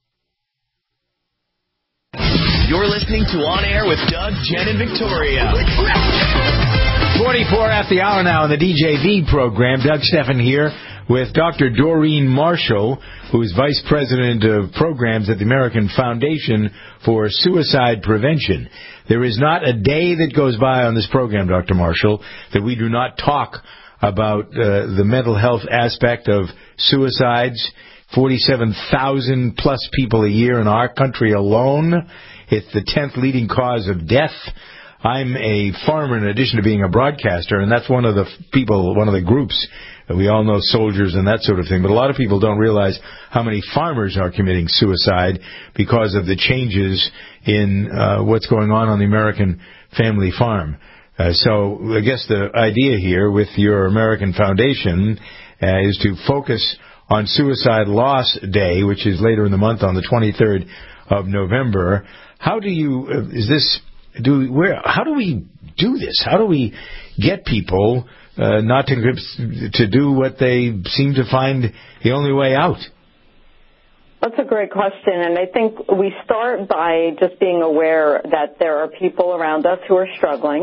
You're listening to On Air with Doug, Jen, and Victoria. twenty-four after the hour now in the D J V program. Doug Steffen here with Doctor Doreen Marshall, who is Vice President of Programs at the American Foundation for Suicide Prevention. There is not a day that goes by on this program, Doctor Marshall, that we do not talk about uh, the mental health aspect of suicides. forty-seven thousand plus people a year in our country alone. It's the tenth leading cause of death. I'm a farmer in addition to being a broadcaster, and that's one of the people, one of the groups. We all know soldiers and that sort of thing, but a lot of people don't realize how many farmers are committing suicide because of the changes in uh, what's going on on the American family farm. Uh, so I guess the idea here with your American Foundation uh, is to focus on Suicide Loss Day, which is later in the month on the twenty-third of November. How do you, uh, is this, do where? how do we do this? How do we get people uh, not to, to do what they seem to find the only way out? That's a great question, and I think we start by just being aware that there are people around us who are struggling,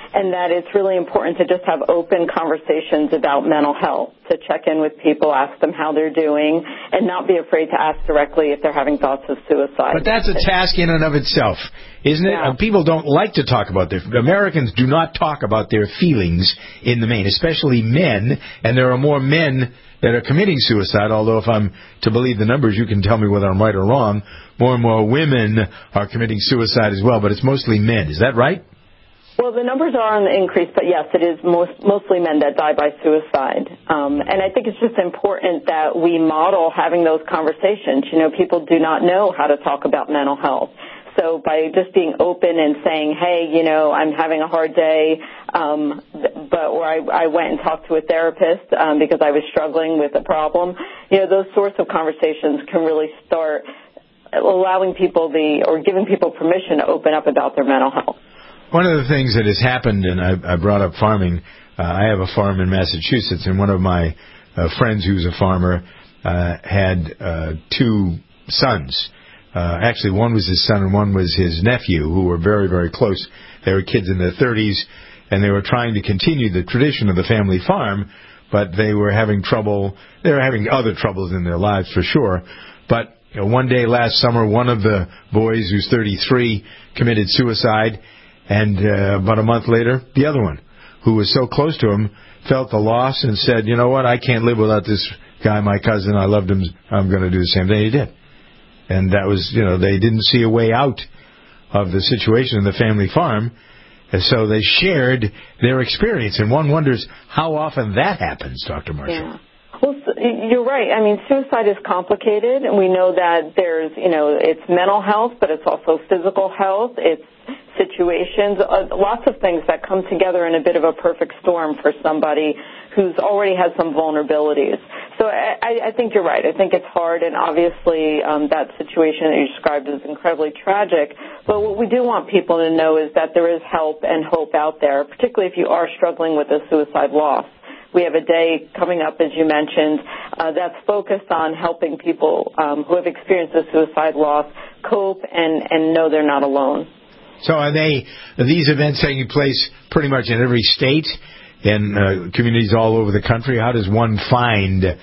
and that it's really important to just have open conversations about mental health, to check in with people, ask them how they're doing, and not be afraid to ask directly if they're having thoughts of suicide. But that's a task in and of itself, isn't it? Yeah. Uh, people don't like to talk about their... Americans do not talk about their feelings in the main, especially men, and there are more men that are committing suicide, although if I'm to believe the numbers, you can tell me whether I'm right or wrong, more and more women are committing suicide as well, but it's mostly men. Is that right? Well, the numbers are on the increase, but yes, it is most, mostly men that die by suicide. Um, and I think it's just important that we model having those conversations. You know, people do not know how to talk about mental health. So by just being open and saying, hey, you know, I'm having a hard day, um, but or I, I went and talked to a therapist um, because I was struggling with a problem, you know, those sorts of conversations can really start allowing people the or giving people permission to open up about their mental health. One of the things that has happened, and I, I brought up farming, uh, I have a farm in Massachusetts, and one of my uh, friends who's a farmer uh, had uh, two sons. Uh, actually, one was his son and one was his nephew, who were very, very close. They were kids in their thirties, and they were trying to continue the tradition of the family farm, but they were having trouble. They were having other troubles in their lives, for sure. But you know, one day last summer, one of the boys, who's thirty-three, committed suicide, and uh, about a month later, the other one, who was so close to him, felt the loss and said, you know what, I can't live without this guy, my cousin. I loved him. I'm going to do the same thing. He did. And that was, you know, they didn't see a way out of the situation in the family farm, and so they shared their experience. And one wonders how often that happens, Doctor Marshall. Yeah. Well, you're right. I mean, suicide is complicated, and we know that there's, you know, it's mental health, but it's also physical health. It's situations, uh, lots of things that come together in a bit of a perfect storm for somebody who's already has some vulnerabilities. So I, I think you're right. I think it's hard, and obviously um, that situation that you described is incredibly tragic. But what we do want people to know is that there is help and hope out there, particularly if you are struggling with a suicide loss. We have a day coming up, as you mentioned, uh, that's focused on helping people um, who have experienced a suicide loss cope and, and know they're not alone. So are they are these events taking place pretty much in every state, in uh, communities all over the country? How does one find, uh,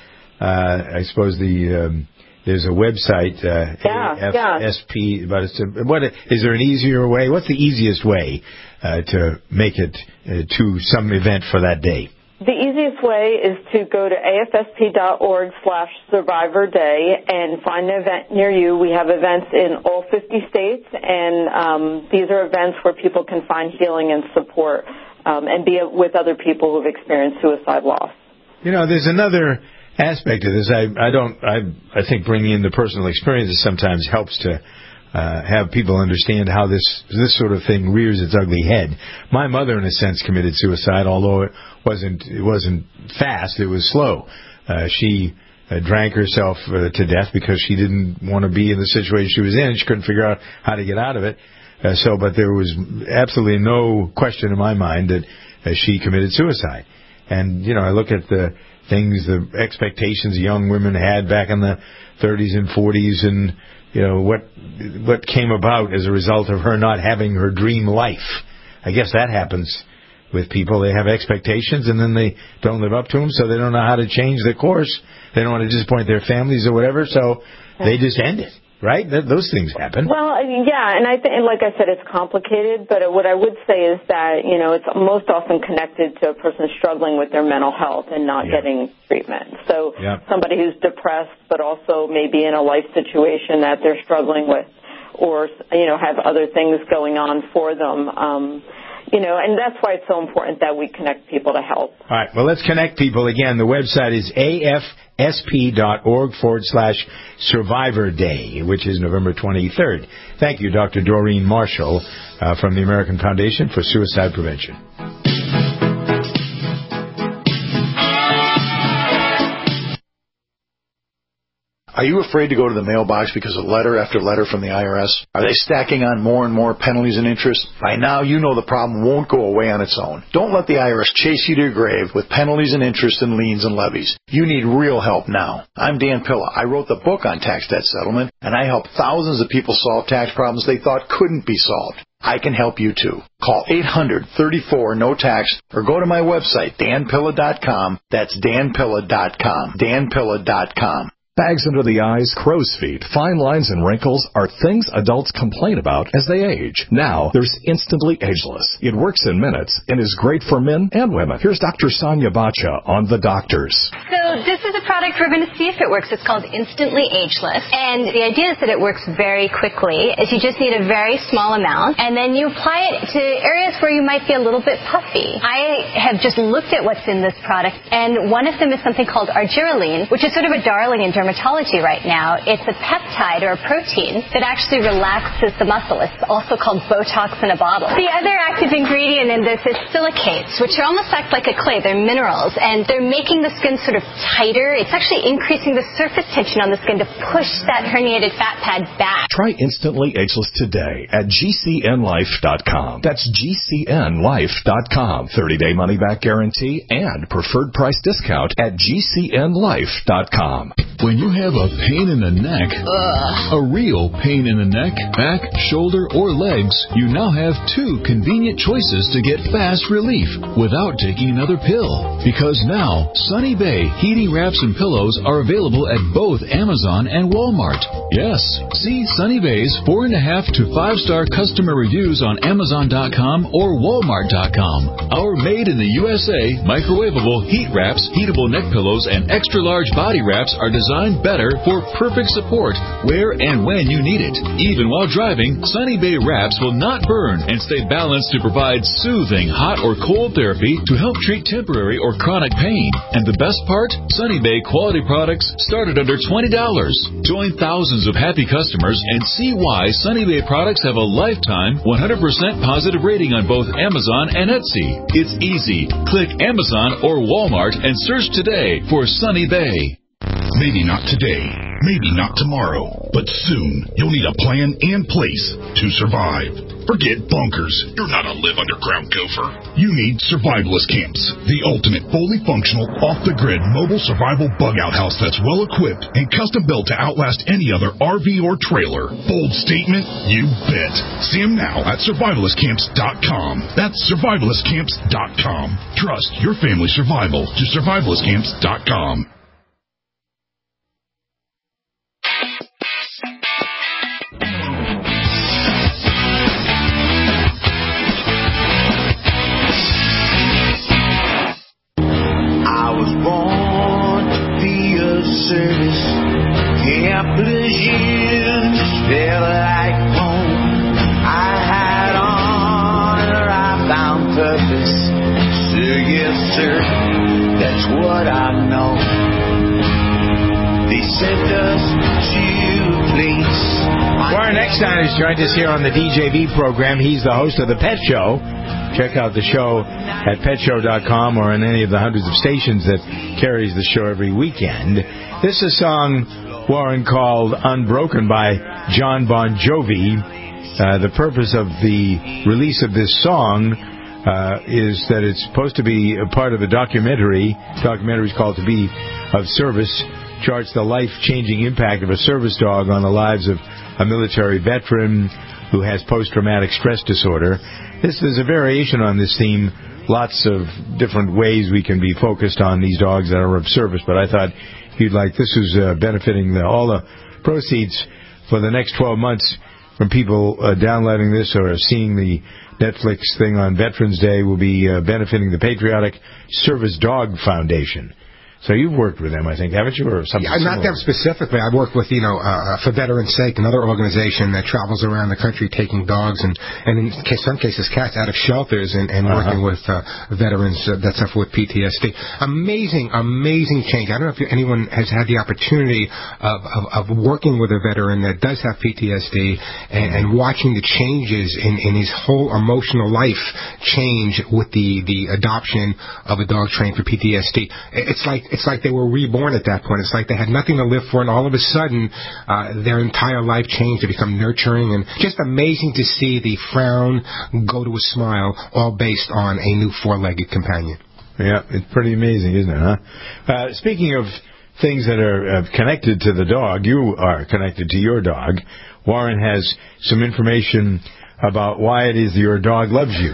I suppose, the um, there's a website, uh, yeah, A F S P, yeah. but it's a, what, is there an easier way? What's the easiest way uh, to make it uh, to some event for that day? The easiest way is to go to afsp.org slash survivor day and find an event near you. We have events in all fifty states, and um, these are events where people can find healing and support um, and be with other people who have experienced suicide loss. You know, there's another aspect of this. I, I don't. I, I think bringing in the personal experiences sometimes helps to uh, have people understand how this this sort of thing rears its ugly head. My mother, in a sense, committed suicide, although it wasn't it wasn't fast. It was slow. Uh, she uh, drank herself uh, to death because she didn't want to be in the situation she was in. She couldn't figure out how to get out of it. Uh, so, but there was absolutely no question in my mind that uh, she committed suicide. And you know, I look at the things, the expectations young women had back in the thirties and forties, and you know what what came about as a result of her not having her dream life. I guess that happens with people. They have expectations, and then they don't live up to them, so they don't know how to change their course. They don't want to disappoint their families or whatever, so they just end it. Right? Th- those things happen. Well, yeah, and I think, like I said, it's complicated, but what I would say is that, you know, it's most often connected to a person struggling with their mental health and not yeah. getting treatment. So yeah. somebody who's depressed, but also maybe in a life situation that they're struggling with, or, you know, have other things going on for them. Um, You know, and that's why it's so important that we connect people to help. All right. Well, let's connect people. Again, the website is afsp.org forward slash Survivor Day, which is November twenty-third. Thank you, Doctor Doreen Marshall uh, from the American Foundation for Suicide Prevention. Are you afraid to go to the mailbox because of letter after letter from the I R S? Are they stacking on more and more penalties and interest? By now, you know the problem won't go away on its own. Don't let the I R S chase you to your grave with penalties and interest and liens and levies. You need real help now. I'm Dan Pilla. I wrote the book on tax debt settlement, and I help thousands of people solve tax problems they thought couldn't be solved. I can help you too. Call eight hundred, thirty-four, no tax or go to my website, dan pilla dot com. That's dan pilla dot com. dan pilla dot com. Bags under the eyes, crow's feet, fine lines, and wrinkles are things adults complain about as they age. Now, there's Instantly Ageless. It works in minutes and is great for men and women. Here's Doctor Sonia Bacha on The Doctors. So this is a product we're going to see if it works. It's called Instantly Ageless. And the idea is that it works very quickly. Is you just need a very small amount, and then you apply it to areas where you might be a little bit puffy. I have just looked at what's in this product, and one of them is something called argireline, which is sort of a darling in dermatology right now. It's a peptide or a protein that actually relaxes the muscle. It's also called Botox in a bottle. The other active ingredient in this is silicates, which are almost act like a clay. They're minerals, and they're making the skin sort of tighter. It's actually increasing the surface tension on the skin to push that herniated fat pad back. Try Instantly Ageless today at G C N life dot com. That's G C N life dot com. thirty-day money-back guarantee and preferred price discount at G C N life dot com. When you have a pain in the neck, Ugh. a real pain in the neck, back, shoulder, or legs, you now have two convenient choices to get fast relief without taking another pill. Because now, Sunny Bay heating wraps and pillows are available at both Amazon and Walmart. Yes, see Sunny Bay's four and a half to five star customer reviews on Amazon dot com or Walmart dot com. Our made in the U S A microwavable heat wraps, heatable neck pillows, and extra large body wraps are designed better for perfect support where and when you need it. Even while driving, Sunny Bay wraps will not burn and stay balanced to provide soothing hot or cold therapy to help treat temporary or chronic pain. And the best part? Sunny Bay quality products start at under twenty dollars. Join thousands of happy customers and see why Sunny Bay products have a lifetime one hundred percent positive rating on both Amazon and Etsy. It's easy. Click Amazon or Walmart and search today for Sunny Bay. Maybe not today, maybe not tomorrow, but soon you'll need a plan and place to survive. Forget bunkers. You're not a live underground gopher. You need Survivalist Camps, the ultimate fully functional, off-the-grid mobile survival bug-out house that's well-equipped and custom-built to outlast any other R V or trailer. Bold statement? You bet. See them now at survivalist camps dot com. That's survivalist camps dot com. Trust your family's survival to survivalist camps dot com. Service, countless years felt like home. I had honor, I found purpose. Sir, yes, sir, that's what I know. They sent us to place. Warren Eckstein has joined us here on the D J V program. He's the host of The Pet Show. Check out the show at pet show dot com or on any of the hundreds of stations that carries the show every weekend. This is a song, Warren, called Unbroken by John Bon Jovi. Uh, the purpose of the release of this song uh, is that it's supposed to be a part of a documentary. The documentary is called To Be of Service, charts the life-changing impact of a service dog on the lives of a military veteran who has post-traumatic stress disorder. This is a variation on this theme. Lots of different ways we can be focused on these dogs that are of service, but I thought you'd like this is uh, benefiting the, all the proceeds for the next twelve months from people uh, downloading this or seeing the Netflix thing on Veterans Day will be uh, benefiting the Patriotic Service Dog Foundation. So you've worked with them, I think, haven't you, or something? Yeah, not them specifically. I work with, you know, uh, For Veterans Sake, another organization that travels around the country taking dogs and, and in case, some cases, cats out of shelters and, and uh-huh. working with uh, veterans uh, that suffer with P T S D. Amazing, amazing change. I don't know if anyone has had the opportunity of, of, of working with a veteran that does have P T S D and, and watching the changes in, in his whole emotional life change with the, the adoption of a dog trained for P T S D. It's like It's like they were reborn at that point. It's like they had nothing to live for, and all of a sudden, uh, their entire life changed to become nurturing, and just amazing to see the frown go to a smile, all based on a new four-legged companion. Yeah, it's pretty amazing, isn't it, huh? Uh, speaking of things that are uh, connected to the dog, you are connected to your dog. Warren has some information about why it is your dog loves you.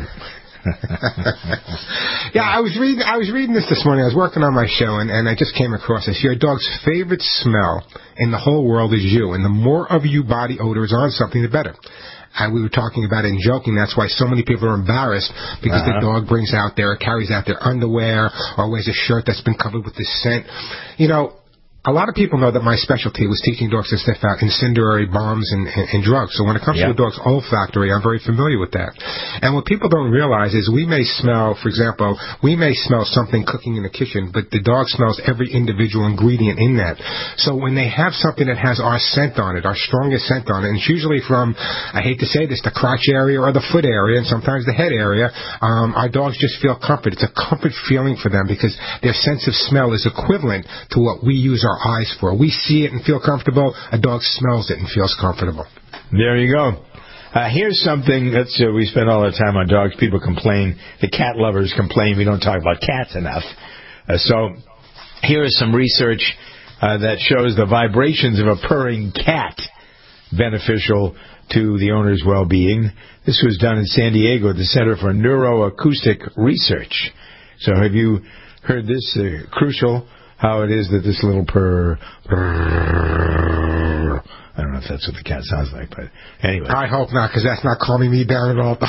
Yeah, I was reading. I was reading this this morning. I was working on my show, and, and I just came across this. Your dog's favorite smell in the whole world is you, and the more of you body odor is on something, the better. And we were talking about it and joking. That's why so many people are embarrassed because uh-huh. the dog brings out their, carries out their underwear, or wears a shirt that's been covered with this scent. You know, a lot of people know that my specialty was teaching dogs to sniff out incendiary bombs and, and, and drugs. So when it comes yep. to a dog's olfactory, I'm very familiar with that. And what people don't realize is we may smell, for example, we may smell something cooking in the kitchen, but the dog smells every individual ingredient in that. So when they have something that has our scent on it, our strongest scent on it, and it's usually from, I hate to say this, the crotch area or the foot area, and sometimes the head area, um, our dogs just feel comfort. It's a comfort feeling for them because their sense of smell is equivalent to what we use our eyes for. We see it and feel comfortable. A dog smells it and feels comfortable. There you go. Uh, here's something that's uh, we spend all our time on dogs. People complain. The cat lovers complain we don't talk about cats enough. Uh, so here is some research uh, that shows the vibrations of a purring cat beneficial to the owner's well-being. This was done in San Diego at the Center for Neuroacoustic Research. So have you heard this? Uh, crucial. How it is that this little purr, purr, I don't know if that's what the cat sounds like, but anyway. I hope not, because that's not calming me down at all.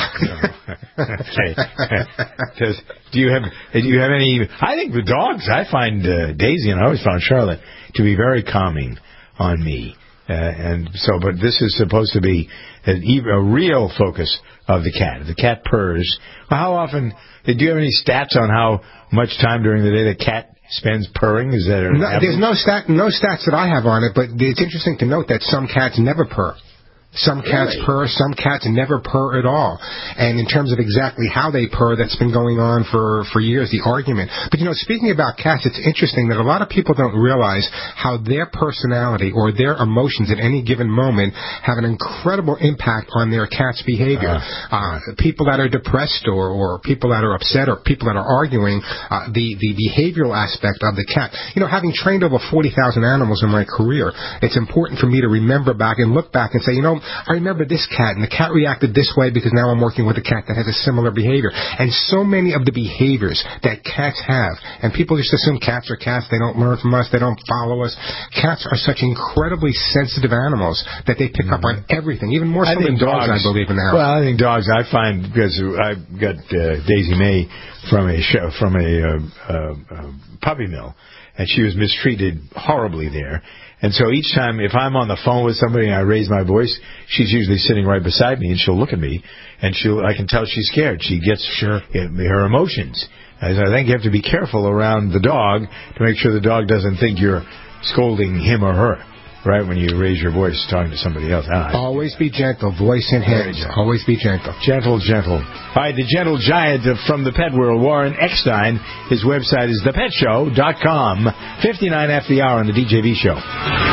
Okay. Does, do you have do you have any? I think the dogs. I find uh, Daisy and I always found Charlotte to be very calming on me, uh, and so. But this is supposed to be a, a real focus of the cat. The cat purrs. Well, how often? Do you have any stats on how much time during the day the cat spends purring? Is that no, there's no stat, no stats that I have on it, but it's interesting to note that some cats never purr. Some cats really? purr, some cats never purr at all. And in terms of exactly how they purr, that's been going on for, for years, the argument. But, you know, speaking about cats, it's interesting that a lot of people don't realize how their personality or their emotions at any given moment have an incredible impact on their cat's behavior. Uh, uh, people that are depressed or, or people that are upset or people that are arguing, uh, the, the behavioral aspect of the cat. You know, having trained over forty thousand animals in my career, it's important for me to remember back and look back and say, you know, I remember this cat, and the cat reacted this way because now I'm working with a cat that has a similar behavior. And so many of the behaviors that cats have, and people just assume cats are cats, they don't learn from us, they don't follow us. Cats are such incredibly sensitive animals that they pick mm-hmm. up on everything, even more so than dogs, dogs, I believe, in the house. Well, I think dogs, I find, because I got uh, Daisy May from a show, from a uh, uh, uh, puppy mill, and she was mistreated horribly there. And so each time, if I'm on the phone with somebody and I raise my voice, she's usually sitting right beside me, and she'll look at me, and she'll I can tell she's scared. She gets sure. her emotions. As I think you have to be careful around the dog to make sure the dog doesn't think you're scolding him or her, right, when you raise your voice talking to somebody else. Ah, Always be gentle, voice in hands. Always be gentle. Gentle, gentle. All right, the gentle giant from the pet world, Warren Eckstein. His website is the pet show dot com. fifty-nine after the hour on the D J V show.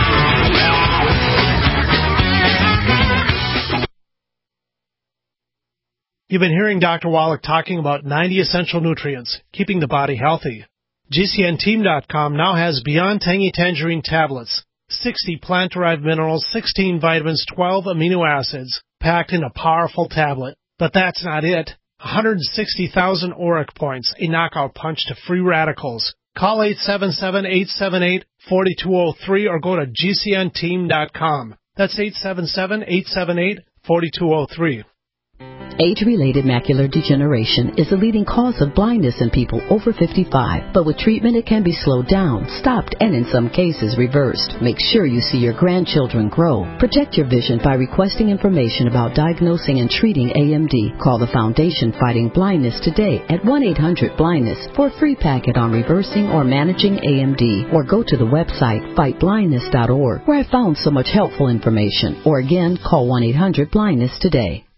You've been hearing Doctor Wallach talking about ninety essential nutrients, keeping the body healthy. G C N team dot com now has Beyond Tangy Tangerine tablets, sixty plant-derived minerals, sixteen vitamins, twelve amino acids, packed in a powerful tablet. But that's not it. one hundred sixty thousand auric points, a knockout punch to free radicals. Call eight seven seven, eight seven eight, four two zero three or go to G C N team dot com. That's eight seven seven, eight seven eight, four two zero three. Age-related macular degeneration is the leading cause of blindness in people over fifty-five. But with treatment, it can be slowed down, stopped, and in some cases reversed. Make sure you see your grandchildren grow. Protect your vision by requesting information about diagnosing and treating A M D. Call the Foundation Fighting Blindness today at one eight hundred blindness for a free packet on reversing or managing A M D. Or go to the website fight blindness dot org, where I found so much helpful information. Or again, call one eight hundred blindness today.